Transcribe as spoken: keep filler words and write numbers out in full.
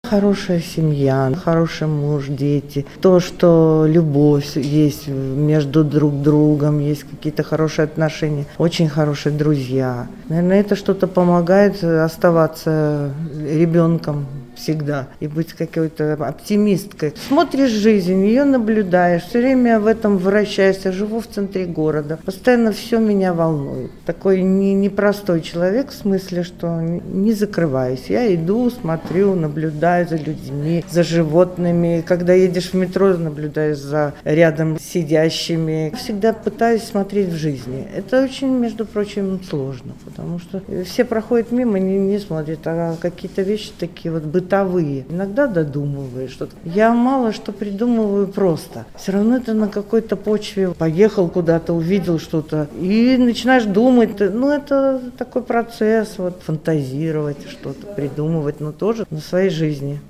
Хорошая семья, хороший муж, дети. То, что любовь есть между друг другом, есть какие-то хорошие отношения, очень хорошие друзья. Наверное, это что-то помогает оставаться ребенком всегда и быть какой-то оптимисткой. Смотришь жизнь, ее наблюдаешь, все время в этом вращаешься. Живу в центре города, постоянно все меня волнует. Такой не, непростой человек в смысле, что не закрываюсь. Я иду, смотрю, наблюдаю за людьми, за животными. Когда едешь в метро, наблюдаешь за рядом сидящими. Всегда пытаюсь смотреть в жизни. Это очень, между прочим, сложно, потому что все проходят мимо, не, не смотрят, а какие-то вещи такие вот бытовые. Иногда додумываешь что-то. Я мало что придумываю просто. Все равно это на какой-то почве. Поехал куда-то, увидел что-то и начинаешь думать. Ну, это такой процесс, вот, фантазировать что-то, придумывать, но тоже на своей жизни.